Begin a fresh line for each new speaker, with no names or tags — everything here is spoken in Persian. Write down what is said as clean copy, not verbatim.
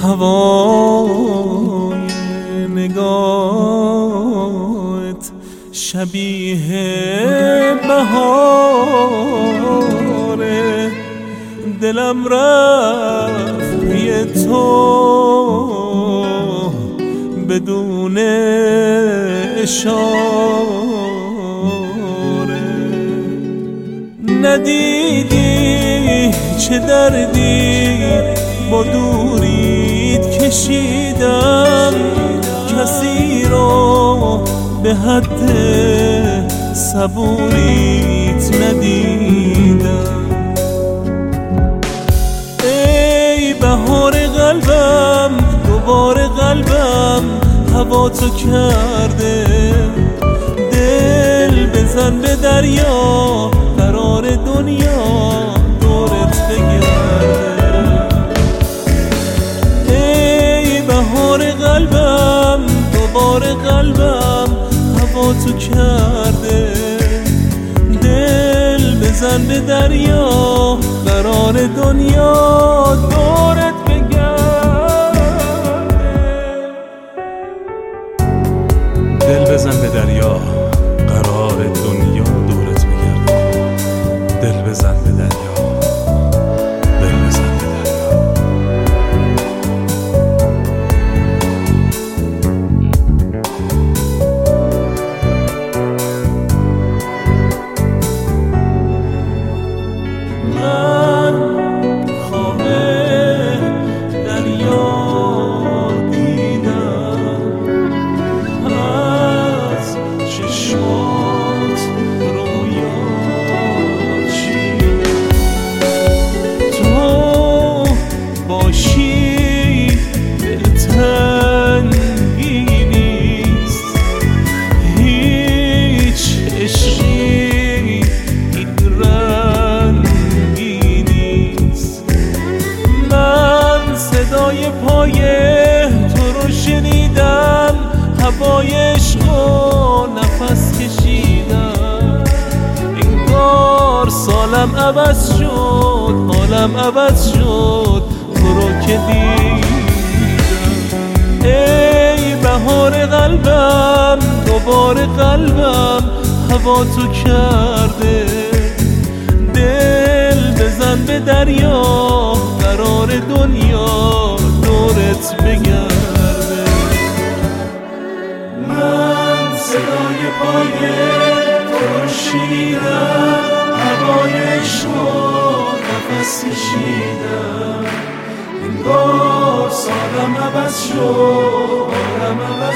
هوای نگاهت شبیه بهاره، دلم رفت پی تو بدون اشاره. ندیدی چه دردی با دوریت کشیدم، کسی رو به حد صبوریت ندیدم. ای بهار قلبم، دوباره قلبم هوا تو کرده، دل بزن به دریا، قرار دنیا دورت بگرده. ای بهار قلبم، دوباره قلبم هوا تو کرده، دل بزن به دریا، قرار دنیا دورت دل بزن به دریا، قرار دنیا دورت بگرده. دل بزن به دریا، دل بزن به دریا. من خواب دریا پای تو رو شنیدم، هوای عشق و نفس کشیدم. انگار سالم عوض شد، عالم عوض شد، تو رو که دیدم. ای بهار قلبم، دوباره قلبم هوا تو کرده، دل بزن به دریا، قرار دنیا دورت بگرده. من صدای پای تو رو شنیدم، هوای عشق و نفس کشیدم. انگار سالم عوض شد، عالم عوض